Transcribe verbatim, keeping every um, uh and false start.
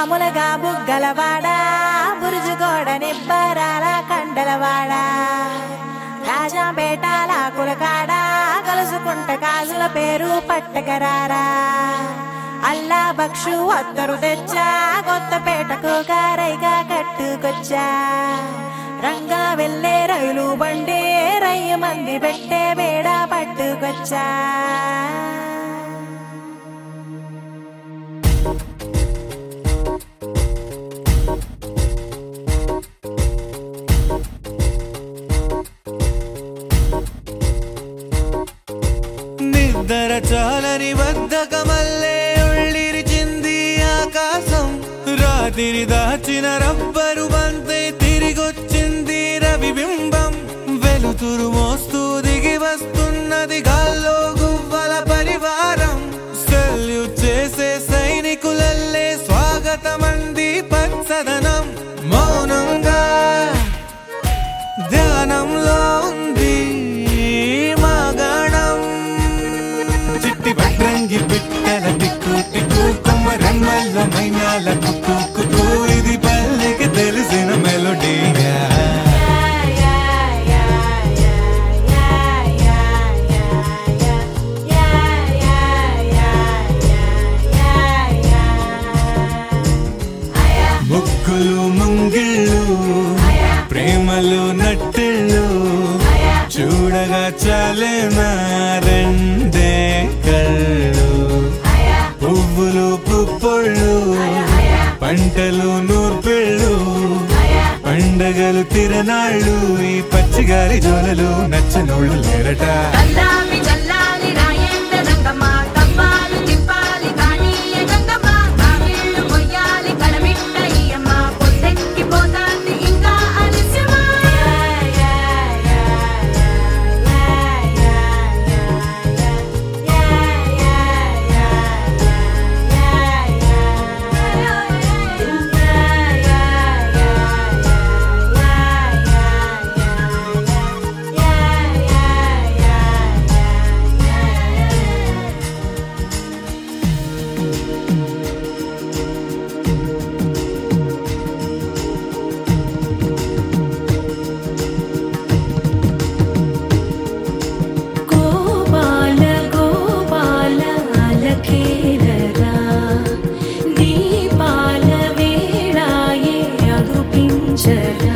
మామూలుగా బుగ్గలవాడా బురుజుగోడ నిబ్బరాల కండలవాడా రాజాపేటాల కులకాడా కలుసుకుంట కాజుల పేరు పట్టకరారా అల్లా బక్షు అత్తరు తెచ్చా కొత్తపేటకు కారైగా కట్టుకొచ్చా రంగా వెళ్ళే రైలు బండి రయ్య మంది పెట్టే బేడ పట్టుకొచ్చా నిద్ర చాలని బద్ధకమల్లే ఉళ్ళిరిచింది ఆకాశం రాత్రి దాచిన రబ్బరు బంతే తిరిగొచ్చింది రవిబింబం వెలుతురు మోస్తూ దిగి వస్తున్నది గాల్లో గువ్వల పరివారం సెల్యూట్ చేసే సైనికులల్లే స్వాగతమంది పచ్చదనం మౌనంగా ధ్యానంలో ఉంది రంగి బిట్టల టిక్కు టిక్కు కుమ్మరమ్మల మైనాల కుక్కు కుక్కు ఇది పల్లెకి తెలిసిన మెలోడీగా ముగ్గులు ముంగిళ్ళు ప్రేమలు నట్టిళ్ళు చూడగా చాలేనా రెండే కళ్ళు పువ్వులు పుప్పొళ్ళు పంటలు నూర్పిళ్ళు పండగలు తిరనాళ్ళు ఈ పచ్చిగారి జోలలు నచ్చనోళ్ళు లేరట దీపాల వేళాయే అగుపించరా